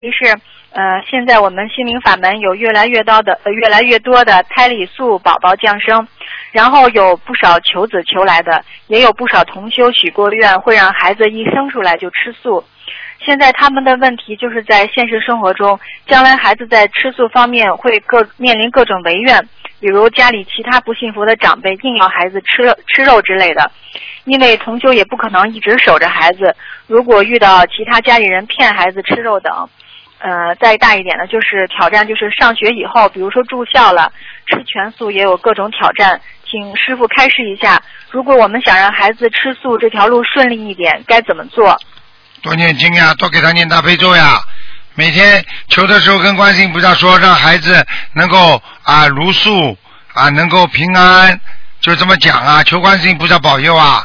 是现在我们心灵法门有越来越多的胎里素宝宝降生，然后有不少求子求来的，也有不少同修许过愿会让孩子一生出来就吃素。现在他们的问题就是在现实生活中，将来孩子在吃素方面会面临各种违愿，比如家里其他不信佛的长辈硬要孩子吃肉之类的。因为同修也不可能一直守着孩子，如果遇到其他家里人骗孩子吃肉等，再大一点的就是挑战，就是上学以后，比如说住校了，吃全素也有各种挑战。请师父开示一下，如果我们想让孩子吃素这条路顺利一点，该怎么做？ 多念经呀，多给他念大悲咒呀。每天求的时候跟观世音菩萨说，让孩子能够如素能够平安，就这么讲啊，求观世音菩萨保佑啊。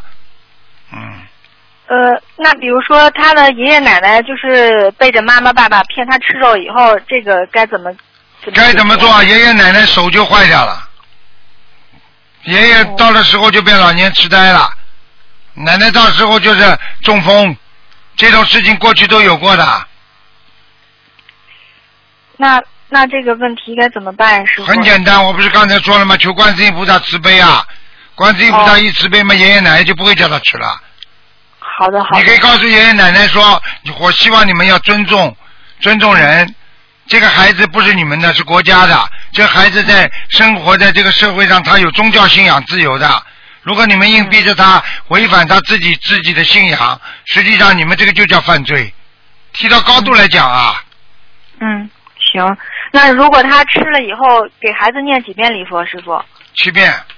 那比如说他的爷爷奶奶就是背着妈妈爸爸骗他吃肉以后，这个该怎么做？爷爷奶奶手就坏掉了，爷爷到的时候就变老年痴呆了，奶奶到时候就是中风，这种事情过去都有过的。 那这个问题该怎么办？师父？ 很简单，我不是刚才说了吗？求观世音菩萨慈悲啊，观世音菩萨一慈悲嘛，爷爷奶奶就不会叫他吃了。 好的。 你可以告诉爷爷奶奶说，我希望你们要尊重人，这个孩子不是你们的，是国家的，这个孩子在生活在这个社会上，他有宗教信仰自由的，如果你们硬逼着他违反他自己的信仰，实际上你们这个就叫犯罪，提到高度来讲啊。 行，那如果他吃了以后给孩子念几遍礼佛，师父？ 7遍。